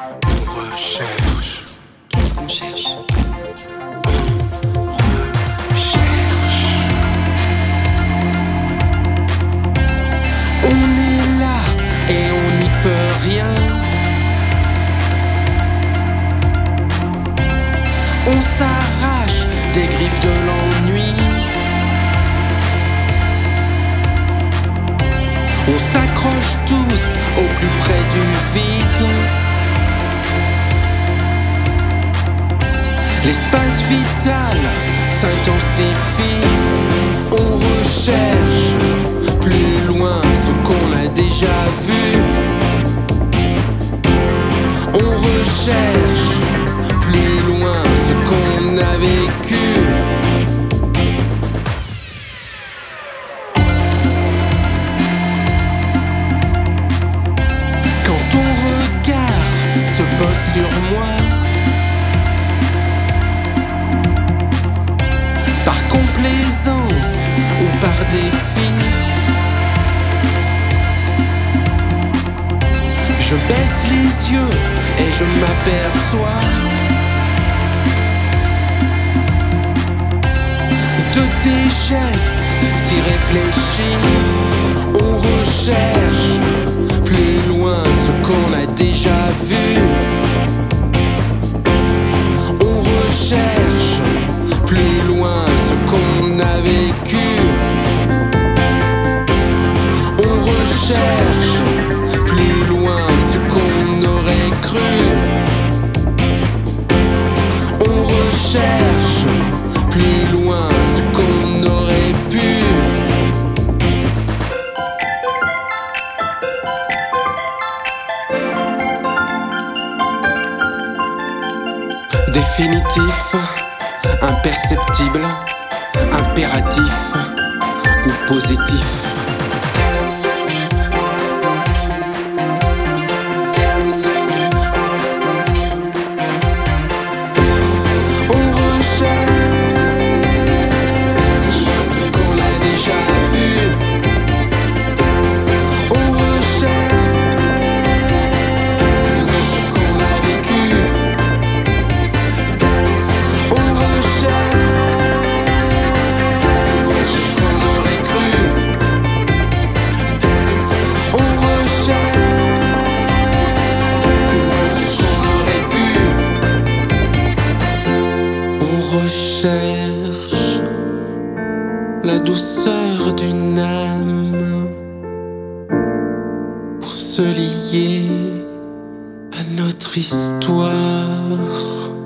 On recherche. Qu'est-ce qu'on cherche? Recherche. On est là et on n'y peut rien. On s'arrache des griffes de l'ennui. On s'accroche tous au plus près du vide. L'espace vital s'intensifie. On recherche plus loin ce qu'on a déjà vu. On recherche plus loin ce qu'on a vécu. Quand ton regard se pose sur moi, par complaisance ou par défi, je baisse les yeux et je m'aperçois de tes gestes si réfléchis. On recherche plus loin ce qu'on a déjà vu. On recherche plus loin ce qu'on a vécu. On recherche plus loin ce qu'on aurait cru. On recherche plus loin ce qu'on aurait pu. Définitif, imperceptible, impératif ou positif. On recherche ce qu'on a déjà vu. On recherche ce qu'on a vécu. On recherche ce qu'on aurait cru. On recherche ce qu'on aurait pu. On recherche la douceur d'une âme pour se lier à notre histoire.